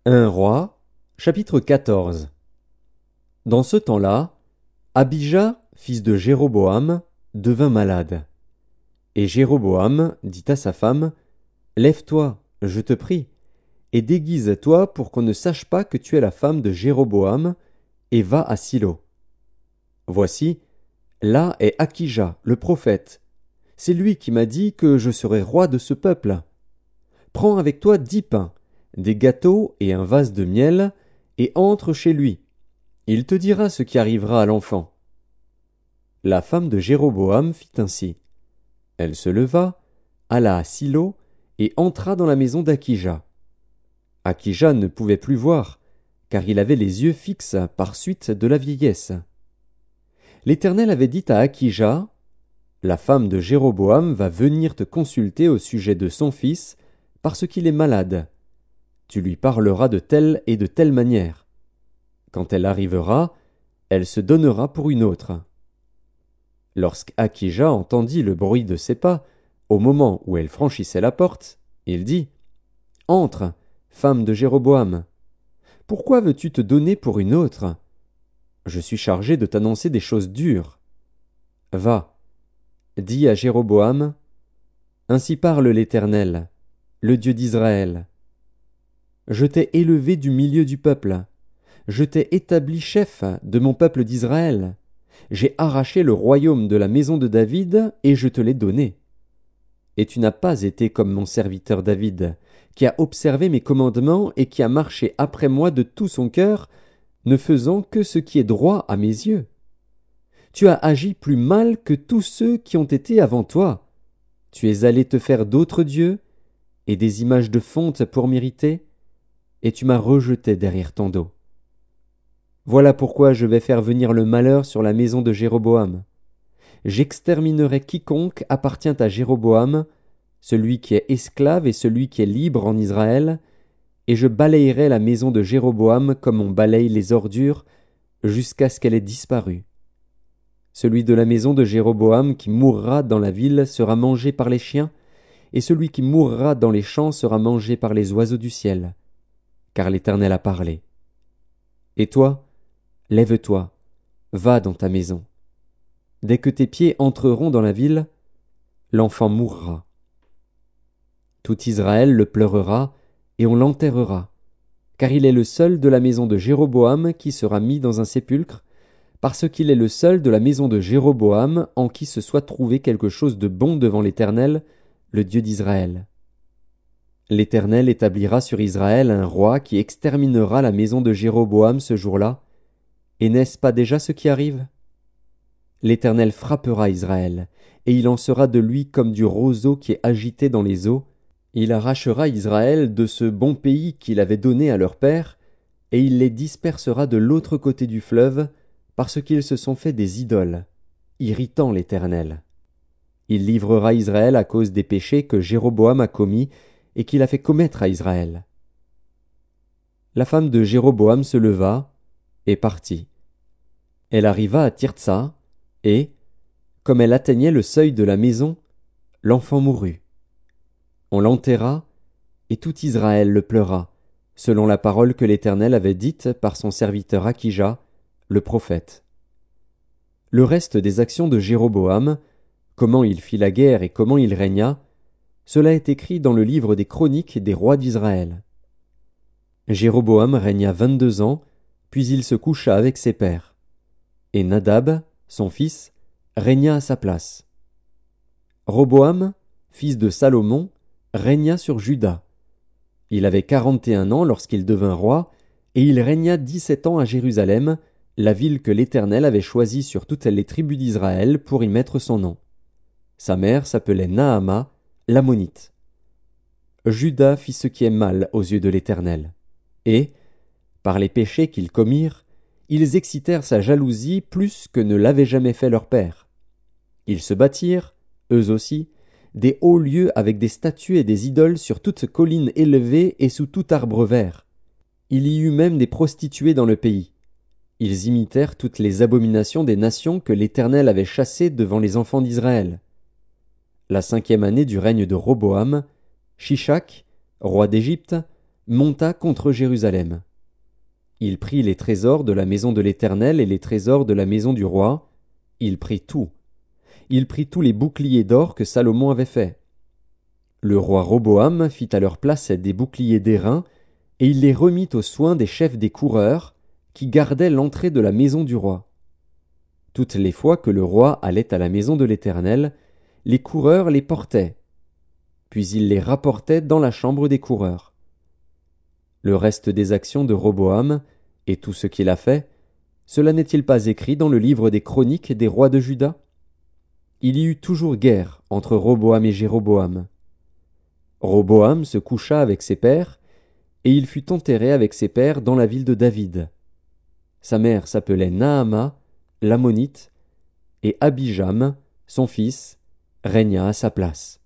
Un roi, chapitre 14. Dans ce temps-là, Abijah, fils de Jéroboam, devint malade. Et Jéroboam dit à sa femme, Lève-toi, je te prie, et déguise-toi pour qu'on ne sache pas que tu es la femme de Jéroboam, et va à Silo. Voici, là est Akija, le prophète. C'est lui qui m'a dit que je serais roi de ce peuple. Prends avec toi 10 pains, des gâteaux et un vase de miel, et entre chez lui. Il te dira ce qui arrivera à l'enfant. La femme de Jéroboam fit ainsi. Elle se leva, alla à Silo, et entra dans la maison d'Akija. Akija ne pouvait plus voir, car il avait les yeux fixes par suite de la vieillesse. L'Éternel avait dit à Akija, La femme de Jéroboam va venir te consulter au sujet de son fils, parce qu'il est malade. Tu lui parleras de telle et de telle manière. Quand elle arrivera, elle se donnera pour une autre. Lorsqu'Akija entendit le bruit de ses pas, au moment où elle franchissait la porte, il dit, Entre, femme de Jéroboam. Pourquoi veux-tu te donner pour une autre? Je suis chargé de t'annoncer des choses dures. Va, dis à Jéroboam, Ainsi parle l'Éternel, le Dieu d'Israël. Je t'ai élevé du milieu du peuple. Je t'ai établi chef de mon peuple d'Israël. J'ai arraché le royaume de la maison de David et je te l'ai donné. Et tu n'as pas été comme mon serviteur David, qui a observé mes commandements et qui a marché après moi de tout son cœur, ne faisant que ce qui est droit à mes yeux. Tu as agi plus mal que tous ceux qui ont été avant toi. Tu es allé te faire d'autres dieux et des images de fonte pour m'irriter, et tu m'as rejeté derrière ton dos. Voilà pourquoi je vais faire venir le malheur sur la maison de Jéroboam. J'exterminerai quiconque appartient à Jéroboam, celui qui est esclave et celui qui est libre en Israël, et je balayerai la maison de Jéroboam comme on balaye les ordures, jusqu'à ce qu'elle ait disparu. Celui de la maison de Jéroboam qui mourra dans la ville sera mangé par les chiens, et celui qui mourra dans les champs sera mangé par les oiseaux du ciel. Car l'Éternel a parlé. Et toi, lève-toi, va dans ta maison. Dès que tes pieds entreront dans la ville, l'enfant mourra. Tout Israël le pleurera, et on l'enterrera, car il est le seul de la maison de Jéroboam qui sera mis dans un sépulcre, parce qu'il est le seul de la maison de Jéroboam en qui se soit trouvé quelque chose de bon devant l'Éternel, le Dieu d'Israël. L'Éternel établira sur Israël un roi qui exterminera la maison de Jéroboam ce jour-là, et n'est-ce pas déjà ce qui arrive? L'Éternel frappera Israël, et il en sera de lui comme du roseau qui est agité dans les eaux. Il arrachera Israël de ce bon pays qu'il avait donné à leur père, et il les dispersera de l'autre côté du fleuve, parce qu'ils se sont fait des idoles, irritant l'Éternel. Il livrera Israël à cause des péchés que Jéroboam a commis et qu'il a fait commettre à Israël. La femme de Jéroboam se leva et partit. Elle arriva à Tirtsa, et, comme elle atteignait le seuil de la maison, l'enfant mourut. On l'enterra, et tout Israël le pleura, selon la parole que l'Éternel avait dite par son serviteur Akija, le prophète. Le reste des actions de Jéroboam, comment il fit la guerre et comment il régna, cela est écrit dans le livre des chroniques des rois d'Israël. Jéroboam régna 22 ans, puis il se coucha avec ses pères. Et Nadab, son fils, régna à sa place. Roboam, fils de Salomon, régna sur Juda. Il avait 41 ans lorsqu'il devint roi, et il régna 17 ans à Jérusalem, la ville que l'Éternel avait choisie sur toutes les tribus d'Israël pour y mettre son nom. Sa mère s'appelait Naama, l'Ammonite. Juda fit ce qui est mal aux yeux de l'Éternel. Et, par les péchés qu'ils commirent, ils excitèrent sa jalousie plus que ne l'avait jamais fait leur père. Ils se bâtirent, eux aussi, des hauts lieux avec des statues et des idoles sur toute colline élevée et sous tout arbre vert. Il y eut même des prostituées dans le pays. Ils imitèrent toutes les abominations des nations que l'Éternel avait chassées devant les enfants d'Israël. La 5e année du règne de Roboam, Shishak, roi d'Égypte, monta contre Jérusalem. Il prit les trésors de la maison de l'Éternel et les trésors de la maison du roi. Il prit tout. Il prit tous les boucliers d'or que Salomon avait faits. Le roi Roboam fit à leur place des boucliers d'airain, et il les remit aux soins des chefs des coureurs, qui gardaient l'entrée de la maison du roi. Toutes les fois que le roi allait à la maison de l'Éternel, les coureurs les portaient. Puis il les rapportait dans la chambre des coureurs. Le reste des actions de Roboam, et tout ce qu'il a fait, cela n'est-il pas écrit dans le livre des chroniques des rois de Juda? Il y eut toujours guerre entre Roboam et Jéroboam. Roboam se coucha avec ses pères, et il fut enterré avec ses pères dans la ville de David. Sa mère s'appelait Naama, l'ammonite, et Abijam, son fils, régna à sa place.